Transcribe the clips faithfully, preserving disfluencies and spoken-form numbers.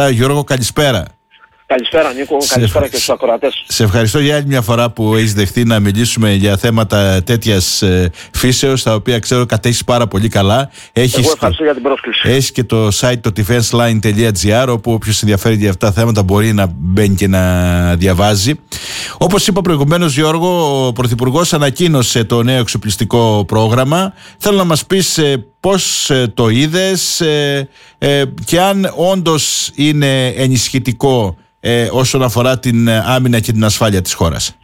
αυτά. Γιώργο, καλησπέρα. Καλησπέρα Νίκο, σε καλησπέρα και στους ακροατές. Σε ευχαριστώ για άλλη μια φορά που έχεις δεχτεί να μιλήσουμε για θέματα τέτοιας ε, φύσεως, τα οποία ξέρω κατέχεις πάρα πολύ καλά. Έχεις Εγώ ευχαριστώ και, για την πρόσκληση. Έχεις και το site το defenseline τελεία gr, όπου όποιος ενδιαφέρει για αυτά τα θέματα μπορεί να μπαίνει και να διαβάζει. Όπως είπα προηγουμένως, Γιώργο, ο Πρωθυπουργός ανακοίνωσε το νέο εξοπλιστικό πρόγραμμα. Θέλω να μας πεις ε, πώς ε, το είδες ε, ε, και αν όντως είναι ενισχυτικό Ε, όσον αφορά την άμυνα και την ασφάλεια της χώρας.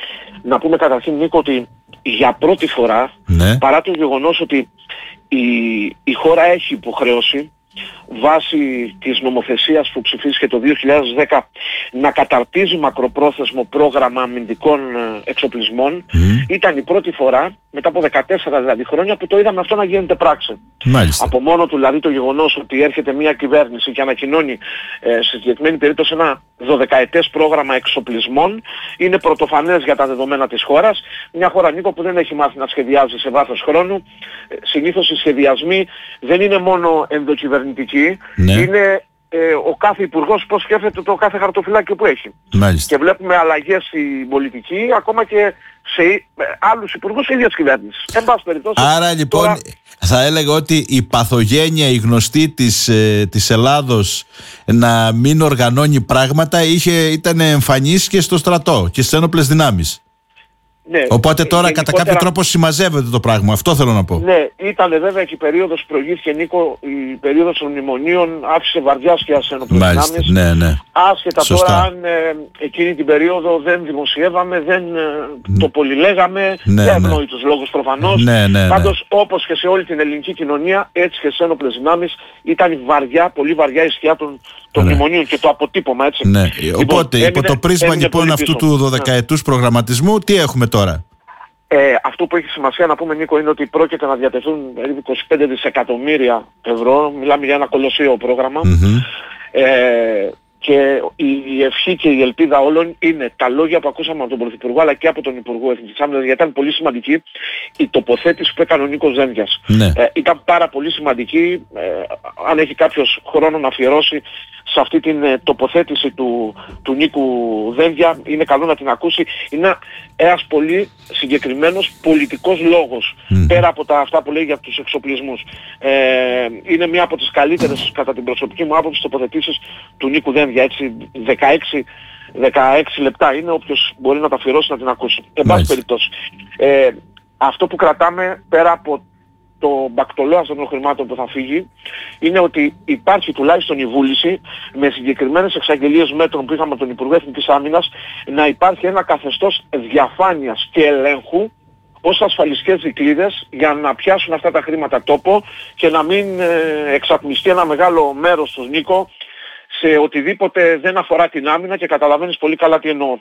Να πούμε καταρχήν, Νίκο, ότι για πρώτη φορά, ναι. παρά το γεγονός ότι η, η χώρα έχει υποχρέωση βάσει της νομοθεσίας που ψηφίστηκε το δύο χιλιάδες δέκα να καταρτίζει μακροπρόθεσμο πρόγραμμα αμυντικών εξοπλισμών, mm. ήταν η πρώτη φορά μετά από δεκατέσσερα δηλαδή χρόνια που το είδαμε αυτό να γίνεται πράξη. Μάλιστα. Από μόνο του δηλαδή το γεγονός ότι έρχεται μια κυβέρνηση και ανακοινώνει ε, σε συγκεκριμένη περίπτωση ένα δωδεκαετές πρόγραμμα εξοπλισμών είναι πρωτοφανές για τα δεδομένα της χώρας. Μια χώρα, Νίκο, που δεν έχει μάθει να σχεδιάζει σε βάθος χρόνου. Ε, συνήθως οι σχεδιασμοί δεν είναι μόνο ενδοκυβερνητικοί, ναι. είναι ε, ο κάθε υπουργός πώς σκέφτεται το κάθε χαρτοφυλάκιο που έχει. Μάλιστα. Και βλέπουμε αλλαγές στην πολιτική ακόμα και σε ε, άλλους υπουργούς ίδιας κυβέρνησης. Εν πάση περιπτώσει. Άρα λοιπόν τώρα... θα έλεγα ότι η παθογένεια, η γνωστή της, ε, της Ελλάδος να μην οργανώνει πράγματα είχε, ήταν εμφανής και στο στρατό και στις ένοπλες δυνάμεις. Ναι, οπότε τώρα γενικότερα... κατά κάποιο τρόπο συμμαζεύεται το πράγμα. Αυτό θέλω να πω. Ναι, ήταν βέβαια και η περίοδος που προηγήθηκε, Νίκο, η περίοδος των μνημονίων άφησε βαριά σκιά σε ένοπλες δυνάμεις. Ναι, ναι. Άσχετα Σωστά. τώρα αν ε, εκείνη την περίοδο δεν δημοσιεύαμε, δεν ε, το πολυλέγαμε, ναι, για ναι. ευνόητους λόγους προφανώς. Ναι, ναι, ναι. Πάντως όπως και σε όλη την ελληνική κοινωνία, έτσι και σε ένοπλες δυνάμεις ήταν βαριά, πολύ βαριά η σκιά των, των ναι. μνημονίων και το αποτύπωμα, έτσι. Ναι. Λοιπόν, οπότε έμεινε, υπό το πρίσμα λοιπόν αυτού του δωδεκαετούς ναι. προγραμματισμού, τι έχουμε τώρα? Ε, αυτό που έχει σημασία να πούμε, Νίκο, είναι ότι πρόκειται να διατεθούν περίπου είκοσι πέντε δισεκατομμύρια ευρώ. Μιλάμε για ένα κολοσσίο πρόγραμμα. Mm-hmm. Ε, και η ευχή και η ελπίδα όλων είναι τα λόγια που ακούσαμε από τον Πρωθυπουργό αλλά και από τον Υπουργό Εθνικής Άμυνας, γιατί ήταν πολύ σημαντική η τοποθέτηση που έκανε ο Νίκος Δένδιας. Ναι. Ε, ήταν πάρα πολύ σημαντική. Ε, αν έχει κάποιος χρόνο να αφιερώσει σε αυτή την ε, τοποθέτηση του, του Νίκου Δένδια, είναι καλό να την ακούσει. Είναι ένας πολύ συγκεκριμένος πολιτικός λόγος, mm. πέρα από τα αυτά που λέει για τους εξοπλισμούς. Ε, είναι μία από τις καλύτερες, κατά την προσωπική μου άποψη, τοποθετήσεις του Νίκου Δένδια. Έτσι, δεκαέξι, δεκαέξι λεπτά είναι, όποιος μπορεί να τα αφιερώσει να την ακούσει. Εν πάση περιπτώσει. Ε, αυτό που κρατάμε πέρα από το μπακτολόαστο των χρημάτων που θα φύγει είναι ότι υπάρχει τουλάχιστον η βούληση με συγκεκριμένες εξαγγελίες μέτρων που είχαμε από τον Υπουργό Εθνικής Άμυνας να υπάρχει ένα καθεστώς διαφάνειας και ελέγχου ως ασφαλιστικές δικλείδες για να πιάσουν αυτά τα χρήματα τόπο και να μην ε, εξατμιστεί ένα μεγάλο μέρος του, Νίκο, σε οτιδήποτε δεν αφορά την άμυνα, και καταλαβαίνεις πολύ καλά τι εννοώ.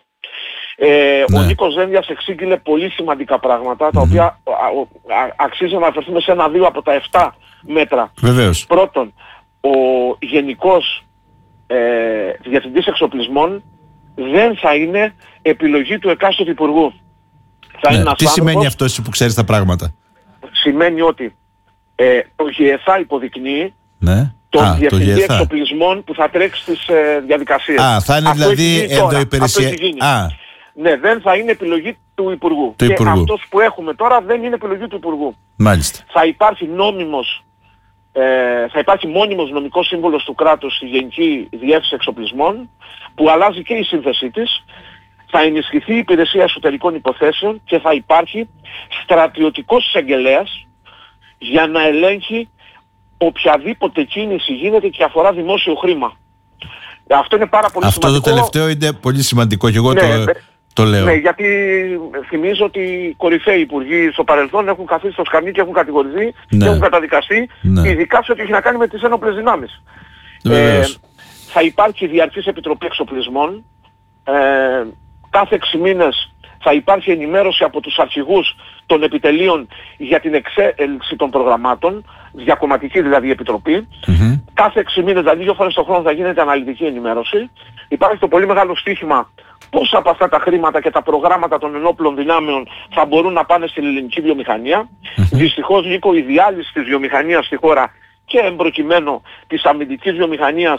Ε, ναι. Ο Νίκος Δένδιας εξήγηλε πολύ σημαντικά πράγματα, τα mm-hmm. οποία α, α, αξίζει να αναφερθούμε σε ένα-δύο από τα επτά μέτρα. Βεβαίως. Πρώτον, ο Γενικός ε, Διευθυντής Εξοπλισμών δεν θα είναι επιλογή του εκάστοτε Υπουργού. Θα ναι. είναι ένας Τι άνθρωπος, σημαίνει αυτό εσύ που ξέρεις τα πράγματα? Σημαίνει ότι ε, το ΓΕΘΑ υποδεικνύει ναι. τον Α, διευθυντή το εξοπλισμών που θα τρέξει στις ε, διαδικασίες. Α, θα είναι αυτό δηλαδή ενδοϊπηρεσία. Α. Ναι, δεν θα είναι επιλογή του Υπουργού. Του και Υπουργού. αυτός που έχουμε τώρα δεν είναι επιλογή του Υπουργού. Μάλιστα. Θα υπάρχει νόμιμος, ε, θα υπάρχει μόνιμος νομικός σύμβολος του κράτους στη Γενική Διεύθυνση Εξοπλισμών, που αλλάζει και η σύνθεσή της. Θα ενισχυθεί η υπηρεσία εσωτερικών υποθέσεων και θα υπάρχει στρατιωτικός εισαγγελέας για να ελέγχει οποιαδήποτε κίνηση γίνεται και αφορά δημόσιο χρήμα. Αυτό είναι πάρα πολύ Αυτό σημαντικό. Αυτό το τελευταίο είναι πολύ σημαντικό και εγώ ναι, το, το λέω. Ναι, γιατί θυμίζω ότι οι κορυφαίοι υπουργοί στο παρελθόν έχουν καθίσει στο σκαμνί και έχουν κατηγορηθεί ναι. και έχουν καταδικαστεί, ναι. ειδικά σε ό,τι έχει να κάνει με τις ένοπλες δυνάμεις. Ε, θα υπάρχει διαρκής επιτροπή εξοπλισμών. Ε, κάθε έξι μήνες θα υπάρχει ενημέρωση από τους αρχηγούς των επιτελείων για την εξέλιξη των προγραμμάτων, διακομματική δηλαδή επιτροπή. Mm-hmm. Κάθε έξι μήνες, δηλαδή δύο φορές το χρόνο, θα γίνεται αναλυτική ενημέρωση. Υπάρχει το πολύ μεγάλο στοίχημα πόσα από αυτά τα χρήματα και τα προγράμματα των ενόπλων δυνάμεων θα μπορούν να πάνε στην ελληνική βιομηχανία. Mm-hmm. Δυστυχώς, Νίκο, η διάλυση της βιομηχανίας στη χώρα και εμπροκειμένου της αμυντικής βιομηχανίας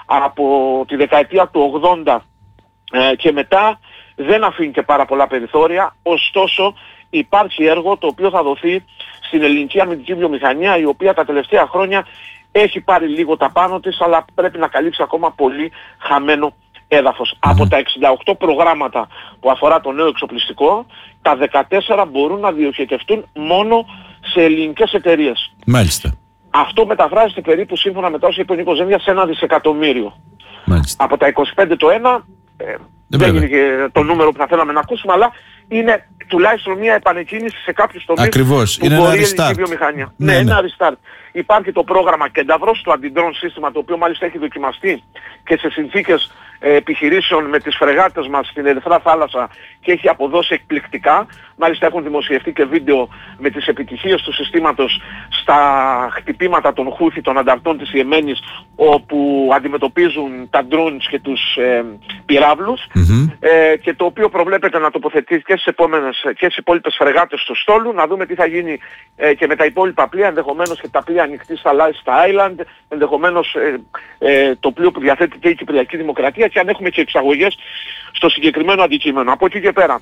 από τη δεκαετία του ογδόντα ε, και μετά δεν αφήνει και πάρα πολλά περιθώρια, ωστόσο υπάρχει έργο το οποίο θα δοθεί στην ελληνική αμυντική βιομηχανία, η οποία τα τελευταία χρόνια έχει πάρει λίγο τα πάνω της, αλλά πρέπει να καλύψει ακόμα πολύ χαμένο έδαφος. Mm-hmm. Από τα εξήντα οκτώ προγράμματα που αφορά το νέο εξοπλιστικό, τα δεκατέσσερα μπορούν να διοχετευτούν μόνο σε ελληνικές εταιρείες. Μάλιστα. Αυτό μεταφράζεται περίπου, σύμφωνα με τα όσα είπε ο Νίκος Δένδιας, σε ένα δισεκατομμύριο. Μάλιστα. Από τα είκοσι πέντε το ένα, ε, δεν είναι και το νούμερο που θα θέλαμε να ακούσουμε, αλλά είναι τουλάχιστον μια επανεκκίνηση σε κάποιους τομείς. Ακριβώς. Που είναι μπορεί ένα η ελληνική restart. βιομηχανία. Ναι, ναι, ναι. ένα restart. Υπάρχει το πρόγραμμα Κένταβρος, το αντιντρόν σύστημα, το οποίο μάλιστα έχει δοκιμαστεί και σε συνθήκες ε, επιχειρήσεων με τις φρεγάτες μας στην Ερυθρά Θάλασσα και έχει αποδώσει εκπληκτικά. Μάλιστα έχουν δημοσιευτεί και βίντεο με τις επιτυχίες του συστήματος στα χτυπήματα των Χούθι, των ανταρτών της Ιεμένης, όπου αντιμετωπίζουν τα drones και τους ε, πυράβλους, Mm-hmm. ε, και το οποίο προβλέπεται να τοποθετεί και στις επόμενες και στις υπόλοιπες φρεγάτες του στόλου, να δούμε τι θα γίνει ε, και με τα υπόλοιπα πλοία, ενδεχομένως και τα πλοία ανοιχτής θαλάσσης στα Island, ενδεχομένως ε, ε, το πλοίο που διαθέτει και η Κυπριακή Δημοκρατία, και αν έχουμε και εξαγωγές στο συγκεκριμένο αντικείμενο. Από εκεί και πέρα,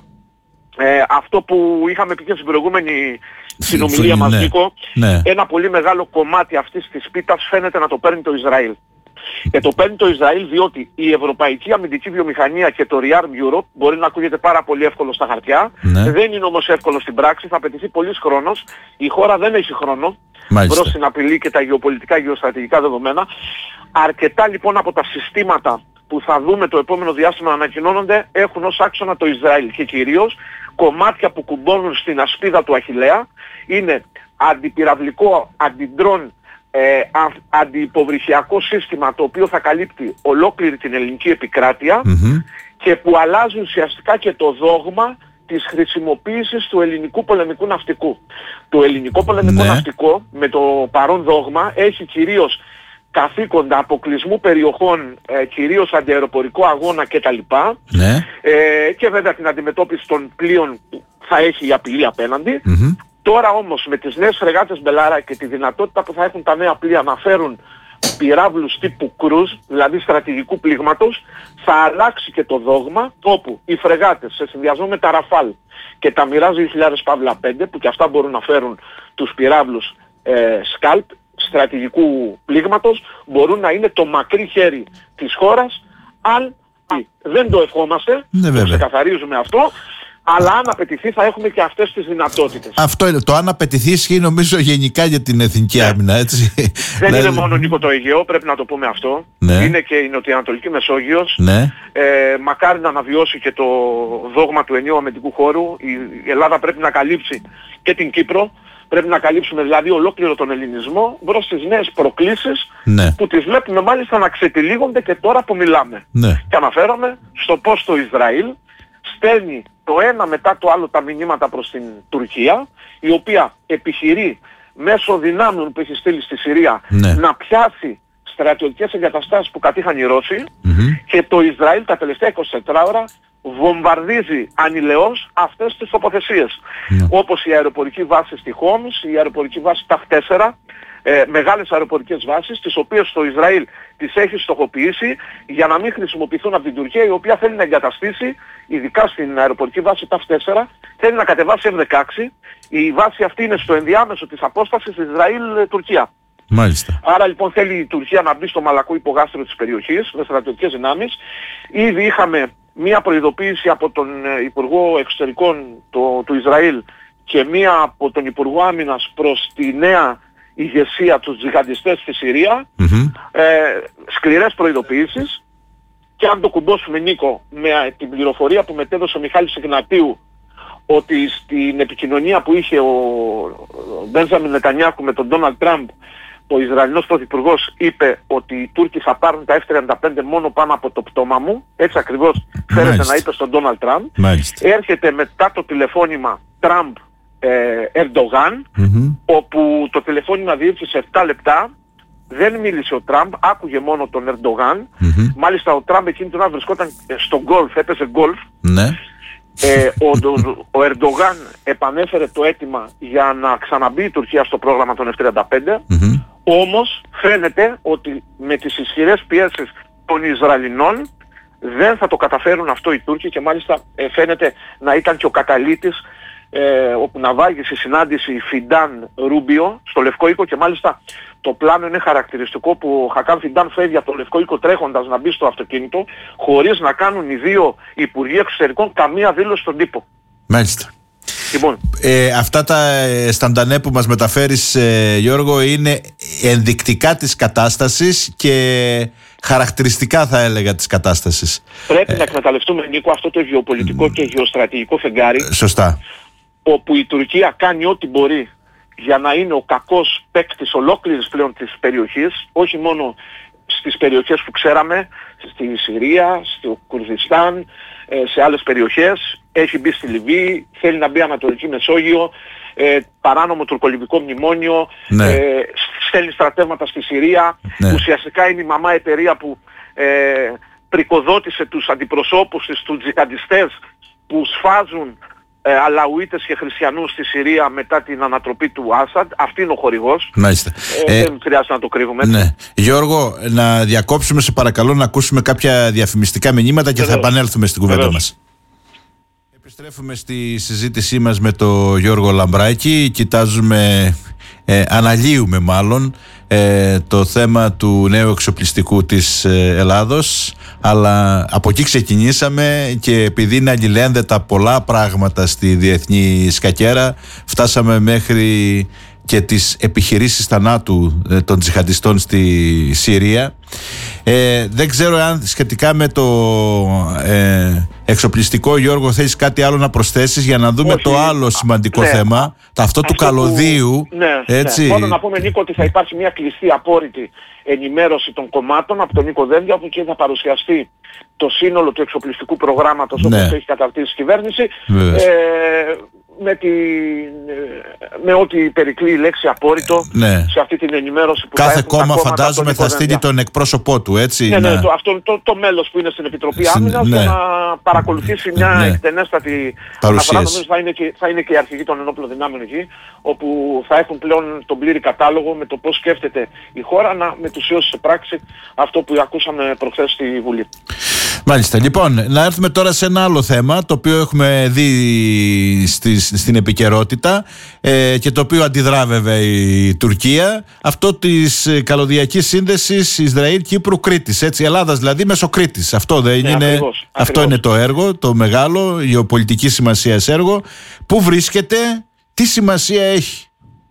ε, αυτό που είχαμε πει και στην προηγούμενη συνομιλία μας, ναι. Νίκο, ναι. ένα πολύ μεγάλο κομμάτι αυτής της πίτας φαίνεται να το παίρνει το Ισραήλ. Και το παίρνει το Ισραήλ διότι η ευρωπαϊκή αμυντική βιομηχανία και το Rearm Europe μπορεί να ακούγεται πάρα πολύ εύκολο στα χαρτιά, ναι. δεν είναι όμως εύκολο στην πράξη, θα απαιτηθεί πολύς χρόνος, η χώρα δεν έχει χρόνο προς την απειλή και τα γεωπολιτικά γεωστρατηγικά δεδομένα. Αρκετά λοιπόν από τα συστήματα που θα δούμε το επόμενο διάστημα να ανακοινώνονται έχουν ως άξονα το Ισραήλ, και κυρίως κομμάτια που κουμπώνουν στην ασπίδα του Αχιλλέα είναι αντιπυραυλικό, αντιντρόν, Ε, α, αντιυποβρυχιακό σύστημα, το οποίο θα καλύπτει ολόκληρη την ελληνική επικράτεια, mm-hmm. και που αλλάζει ουσιαστικά και το δόγμα της χρησιμοποίησης του ελληνικού πολεμικού ναυτικού. Το ελληνικό πολεμικό ναι. ναυτικό με το παρόν δόγμα έχει κυρίως καθήκοντα αποκλεισμού περιοχών, ε, κυρίως αντιαεροπορικό αγώνα κτλ. Ναι. Ε, και βέβαια την αντιμετώπιση των πλοίων που θα έχει η απειλή απέναντι. Mm-hmm. Τώρα όμως με τις νέες φρεγάτες Μπελάρα και τη δυνατότητα που θα έχουν τα νέα πλοία να φέρουν πυράβλους τύπου cruise, δηλαδή στρατηγικού πλήγματος, θα αλλάξει και το δόγμα, όπου οι φρεγάτες σε συνδυασμό με τα Ραφάλ και τα Mirage δύο χιλιάδες πέντε, που και αυτά μπορούν να φέρουν τους πυράβλους ε, Scalp στρατηγικού πλήγματος, μπορούν να είναι το μακρύ χέρι της χώρας, αν δεν το ευχόμαστε, ναι, το ξεκαθαρίζουμε αυτό, αλλά αν απαιτηθεί θα έχουμε και αυτές τις δυνατότητες. Αυτό είναι. Το αν απαιτηθεί ισχύει νομίζω γενικά για την εθνική άμυνα, έτσι. Δεν είναι μόνο, Νίκο, το Αιγαίο, πρέπει να το πούμε αυτό. Ναι. Είναι και η Νοτιοανατολική Μεσόγειος. Ναι. Ε, μακάρι να αναβιώσει και το δόγμα του ενιαίου αμυντικού χώρου. Η Ελλάδα πρέπει να καλύψει και την Κύπρο. Πρέπει να καλύψουμε δηλαδή ολόκληρο τον ελληνισμό μπρος στις νέες προκλήσεις, ναι. που τις βλέπουμε μάλιστα να ξετυλίγονται και τώρα που μιλάμε. Ναι. Και αναφέρομαι στο πώς το Ισραήλ στέλνει το ένα μετά το άλλο τα μηνύματα προς την Τουρκία, η οποία επιχειρεί μέσω δυνάμεων που έχει στείλει στη Συρία, ναι. να πιάσει στρατιωτικές εγκαταστάσεις που κατήχαν οι Ρώσοι, mm-hmm. και το Ισραήλ τα τελευταία είκοσι τέσσερις ώρα βομβαρδίζει ανηλαιώς αυτές τις τοποθεσίες. Mm. Όπως η αεροπορική βάση στη Χόμς, η αεροπορική βάση Ταφ τέσσερα, ε, μεγάλες αεροπορικές βάσεις, τις οποίες το Ισραήλ τις έχει στοχοποιήσει για να μην χρησιμοποιηθούν από την Τουρκία, η οποία θέλει να εγκαταστήσει, ειδικά στην αεροπορική βάση Ταφ τέσσερα, θέλει να κατεβάσει εφ δεκαέξι. Η βάση αυτή είναι στο ενδιάμεσο της απόστασης Ισραήλ-Τουρκία. Μάλιστα. Άρα λοιπόν θέλει η Τουρκία να μπει στο μαλακό υπογάστρο της περιοχής με στρατιωτικές δυνάμεις. Ήδη είχαμε μία προειδοποίηση από τον Υπουργό Εξωτερικών το, του Ισραήλ και μία από τον Υπουργό Άμυνας προς τη νέα ηγεσία, τους τζιχαντιστές στη Συρία, mm-hmm. ε, σκληρές προειδοποιήσεις, και αν το κουμπώσουμε, Νίκο, με την πληροφορία που μετέδωσε ο Μιχάλης Ιγνατίου, ότι στην επικοινωνία που είχε ο Μπένζαμιν Νετανιάχου με τον Ντόναλντ Τραμπ, ο Ισραηλινός Πρωθυπουργός είπε ότι οι Τούρκοι θα πάρουν τα εφ τριάντα πέντε μόνο πάνω από το πτώμα μου, έτσι ακριβώς φέρεται να είπε στον Ντόναλντ Τραμπ. Έρχεται μετά το τηλεφώνημα Τραμπ Ερντογάν, mm-hmm. όπου το τηλεφώνημα διήρκησε επτά λεπτά, δεν μίλησε ο Τραμπ, άκουγε μόνο τον Ερντογάν, mm-hmm. μάλιστα ο Τραμπ εκείνη την ώρα βρισκόταν στο γκολφ, έπαιζε γκολφ. Ναι. Ε, ο, ο, ο Ερντογάν επανέφερε το αίτημα για να ξαναμπεί η Τουρκία στο πρόγραμμα των εφ τριάντα πέντε, mm-hmm. όμως φαίνεται ότι με τις ισχυρές πιέσεις των Ισραηλινών. Δεν θα το καταφέρουν αυτό οι Τούρκοι και μάλιστα ε, φαίνεται να ήταν και ο καταλύτης ε, όπου να βάγει στη συνάντηση Φιντάν Ρούμπιο στο Λευκό Οίκο και μάλιστα το πλάνο είναι χαρακτηριστικό που ο Χακάν Φιντάν φεύγει από το Λευκό Οίκο τρέχοντας να μπει στο αυτοκίνητο χωρίς να κάνουν οι δύο Υπουργοί Εξωτερικών καμία δήλωση στον τύπο. Μάλιστα. Λοιπόν. Ε, αυτά τα σταντανέ που μας μεταφέρεις, ε, Γιώργο, είναι ενδεικτικά της κατάστασης και χαρακτηριστικά, θα έλεγα, της κατάστασης. Πρέπει ε, να εκμεταλλευτούμε, Νίκο, αυτό το γεωπολιτικό ε, και γεωστρατηγικό φεγγάρι. Σωστά. Όπου η Τουρκία κάνει ό,τι μπορεί για να είναι ο κακός παίκτης ολόκληρης πλέον της περιοχής, όχι μόνο στις περιοχές που ξέραμε, στη Συρία, στο Κουρδιστάν, σε άλλες περιοχές, έχει μπει στη Λιβύη, θέλει να μπει Ανατολική Μεσόγειο, ε, παράνομο τουρκολιβικό μνημόνιο, ναι. ε, στέλνει στρατεύματα στη Συρία, ναι. ουσιαστικά είναι η μαμά εταιρεία που ε, πρικοδότησε τους αντιπροσώπους της, τους τζιχαντιστές που σφάζουν ε, Αλαουίτες και Χριστιανούς στη Συρία μετά την ανατροπή του Άσαντ. Αυτή είναι ο χορηγός. Μάλιστα. Ε, ε, δεν χρειάζεται να το κρύβουμε. Ναι. Γιώργο, να διακόψουμε, σε παρακαλώ, να ακούσουμε κάποια διαφημιστικά μηνύματα και Βεβαίως. θα επανέλθουμε στην κουβέντα Βεβαίως. μας. Επιστρέφουμε στη συζήτησή μας με τον Γιώργο Λαμπράκη. Κοιτάζουμε, ε, αναλύουμε μάλλον, ε, το θέμα του νέου εξοπλιστικού της ε, Ελλάδος. Αλλά από εκεί ξεκινήσαμε και επειδή είναι αλληλένδετα πολλά πράγματα στη διεθνή σκακέρα, φτάσαμε μέχρι και τις επιχειρήσεις θανάτου ε, των τζιχαντιστών στη Συρία. Ε, δεν ξέρω αν σχετικά με το ε, εξοπλιστικό, Γιώργο, θέλεις κάτι άλλο να προσθέσεις για να δούμε Όχι. το άλλο σημαντικό ναι. θέμα, το αυτό, αυτό του καλωδίου. Που... Ναι, έτσι. Ναι. Μόνο να πούμε, Νίκο, ότι θα υπάρχει μια κλειστή απόρριτη ενημέρωση των κομμάτων από τον Νίκο Δένδια, όπου και θα παρουσιαστεί το σύνολο του εξοπλιστικού προγράμματος όπως ναι. έχει καταρτήσει η κυβέρνηση. Ε, με, τη, με ό,τι περικλεί η λέξη απόρριτο ναι. σε αυτή την ενημέρωση που κάθε θα κόμμα φαντάζομαι θα στείλει τον εκπρόσωπό του, έτσι. Ναι, να... ναι, το, αυτό το, το μέλος που είναι στην Επιτροπή Συν... Άμυνας ναι. για να παρακολουθήσει μια ναι. εκτενέστατη παρουσίαση. Θα είναι, και, θα είναι και οι αρχηγοί των ενόπλων δυνάμεων εκεί, όπου θα έχουν πλέον τον πλήρη κατάλογο με το πώς σκέφτεται η χώρα να μετουσιώσει σε πράξη αυτό που ακούσαμε προχθές στη Βουλή. Μάλιστα. Λοιπόν, να έρθουμε τώρα σε ένα άλλο θέμα, το οποίο έχουμε δει στις, στην επικαιρότητα ε, και το οποίο αντιδρά βέβαια η Τουρκία, αυτό της καλωδιακής σύνδεσης Ισραήλ-Κύπρου-Κρήτης, έτσι, Ελλάδας δηλαδή μέσω Κρήτης. Αυτό δεν ναι, είναι, ακριβώς, αυτό ακριβώς. είναι το έργο, το μεγάλο, γεωπολιτική σημασίας έργο. Πού βρίσκεται, τι σημασία έχει?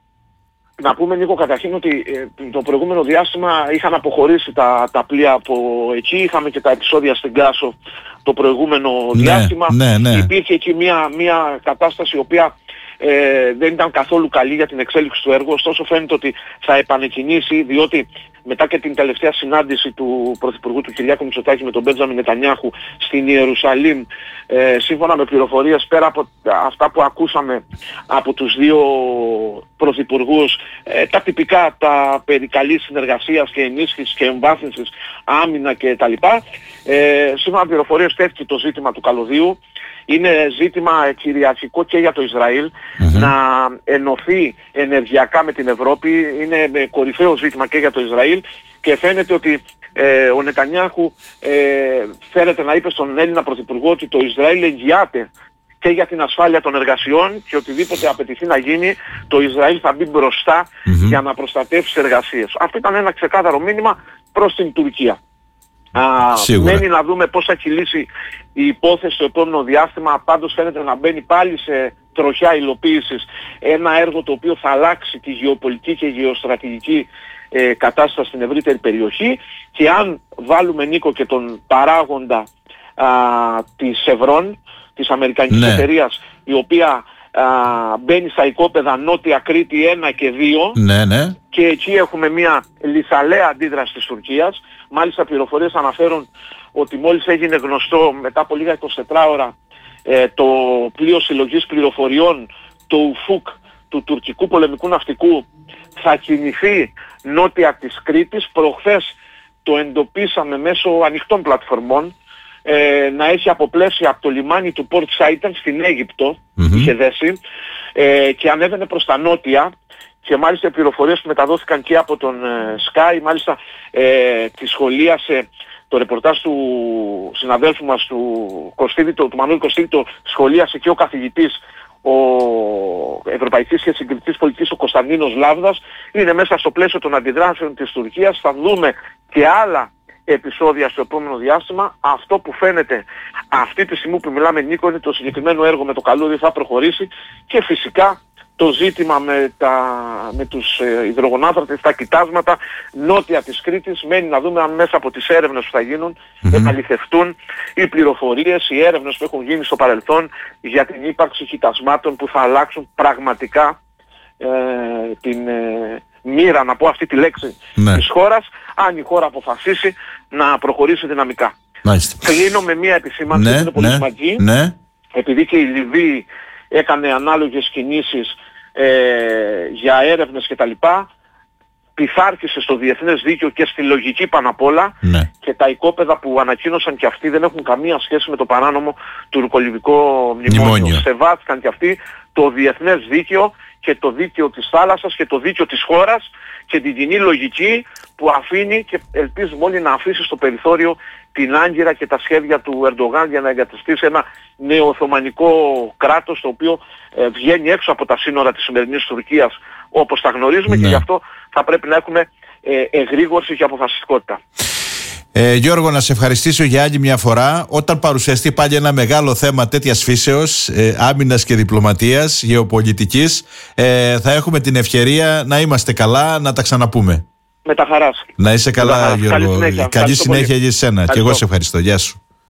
Να πούμε, Νίκο, καταρχήν ότι ε, το προηγούμενο διάστημα είχαν αποχωρήσει τα, τα πλοία από εκεί, είχαμε και τα επεισόδια στην Κάσο το προηγούμενο ναι, διάστημα. Ναι, ναι. Υπήρχε εκεί μια, μια κατάσταση η οποία ε, δεν ήταν καθόλου καλή για την εξέλιξη του έργου, ωστόσο φαίνεται ότι θα επανεκκινήσει, διότι μετά και την τελευταία συνάντηση του Πρωθυπουργού του Κυριάκου Μητσοτάκη με τον Μπέντζαμιν Νετανιάχου στην Ιερουσαλήμ, ε, σύμφωνα με πληροφορίες, πέρα από αυτά που ακούσαμε από τους δύο πρωθυπουργούς, ε, τα τυπικά, τα περί καλής συνεργασίας και ενίσχυσης και εμβάθυνσης, άμυνα κτλ. Ε, σύμφωνα με πληροφορίες τέθηκε το ζήτημα του καλωδίου. Είναι ζήτημα κυριαρχικό και για το Ισραήλ mm-hmm. να ενωθεί ενεργειακά με την Ευρώπη. Είναι κορυφαίο ζήτημα και για το Ισραήλ και φαίνεται ότι ε, ο Νετανιάχου ε, φέρεται να είπε στον Έλληνα Πρωθυπουργό ότι το Ισραήλ εγγυάται και για την ασφάλεια των εργασιών και οτιδήποτε απαιτηθεί να γίνει, το Ισραήλ θα μπει μπροστά mm-hmm. για να προστατεύσει τις εργασίες. Αυτό ήταν ένα ξεκάθαρο μήνυμα προς την Τουρκία. Α, μένει να δούμε πώς θα κυλήσει η υπόθεση στο επόμενο διάστημα. Πάντως φαίνεται να μπαίνει πάλι σε τροχιά υλοποίησης ένα έργο το οποίο θα αλλάξει τη γεωπολιτική και γεωστρατηγική ε, κατάσταση στην ευρύτερη περιοχή, και αν βάλουμε, Νίκο, και τον παράγοντα α, της Chevron, της αμερικανικής ναι. εταιρείας, η οποία α, μπαίνει στα οικόπεδα Νότια Κρήτη ένα και δύο ναι, ναι. και εκεί έχουμε μια λιθαλαία αντίδραση της Τουρκίας. Μάλιστα πληροφορίες αναφέρουν ότι μόλις έγινε γνωστό μετά από λίγα εικοσιτέσσερις ώρα ε, το πλοίο συλλογής πληροφοριών, το ουφούκ του τουρκικού πολεμικού ναυτικού, θα κινηθεί νότια της Κρήτης. Προχθές το εντοπίσαμε μέσω ανοιχτών πλατφορμών, ε, να έχει αποπλέσει από το λιμάνι του Port Said στην Αίγυπτο, mm-hmm. είχε δέσει, ε, και ανέβαινε προς τα νότια. Και μάλιστα οι πληροφορίες που μεταδόθηκαν και από τον ε, Sky, μάλιστα ε, τη σχολίασε το ρεπορτάζ του συναδέλφου μας του, Κωστίδη, το, του Μανώλη Κωστίδη, το σχολίασε και ο καθηγητής ο Ευρωπαϊκής και Συγκριτικής Πολιτικής, ο Κωνσταντίνος Λάβδας. Είναι μέσα στο πλαίσιο των αντιδράσεων της Τουρκίας. Θα δούμε και άλλα επεισόδια στο επόμενο διάστημα. Αυτό που φαίνεται αυτή τη στιγμή που μιλάμε, Νίκο, είναι το συγκεκριμένο έργο με το καλούδι θα προχωρήσει, και φυσικά το ζήτημα με, τα, με τους ε, υδρογονάνθρακες, τα κοιτάσματα νότια της Κρήτης, μένει να δούμε αν μέσα από τις έρευνες που θα γίνουν mm-hmm. επαληθευτούν οι πληροφορίες, οι έρευνες που έχουν γίνει στο παρελθόν για την ύπαρξη κοιτασμάτων που θα αλλάξουν πραγματικά ε, την ε, μοίρα, να πω αυτή τη λέξη, ναι. της χώρας, αν η χώρα αποφασίσει να προχωρήσει δυναμικά. Κλείνω με μια επισήμανση, ναι, είναι πολύ ναι, σημαντική, ναι. επειδή και η Λιβύη έκανε ανάλογες κινήσεις ε, για έρευνες κτλ. Πειθάρχησε στο διεθνές δίκαιο και στη λογική πάνω απ' όλα, ναι. και τα οικόπεδα που ανακοίνωσαν και αυτοί δεν έχουν καμία σχέση με το παράνομο τουρκολιβικό μνημόνιο. μνημόνιο. Σεβάστηκαν και αυτοί το διεθνές δίκαιο και το δίκαιο της θάλασσας και το δίκαιο της χώρας και την κοινή λογική που αφήνει, και ελπίζουμε όλοι να αφήσει στο περιθώριο, την Άγκυρα και τα σχέδια του Ερντογάν για να εγκαταστήσει ένα νεοοθωμανικό κράτος, το οποίο ε, βγαίνει έξω από τα σύνορα της σημερινής Τουρκίας όπως τα γνωρίζουμε, ναι. και γι' αυτό θα πρέπει να έχουμε ε, εγρήγορση και αποφασιστικότητα. Ε, Γιώργο, να σε ευχαριστήσω για άλλη μια φορά. Όταν παρουσιαστεί πάλι ένα μεγάλο θέμα τέτοιας φύσεως, ε, άμυνας και διπλωματίας, γεωπολιτικής, ε, θα έχουμε την ευκαιρία να είμαστε καλά, να τα ξαναπούμε. Με τα χαράς. Να είσαι καλά, Γιώργο. Καλή συνέχεια, Καλή συνέχεια για εσένα. Και εγώ σε ευχαριστώ. Γεια σου.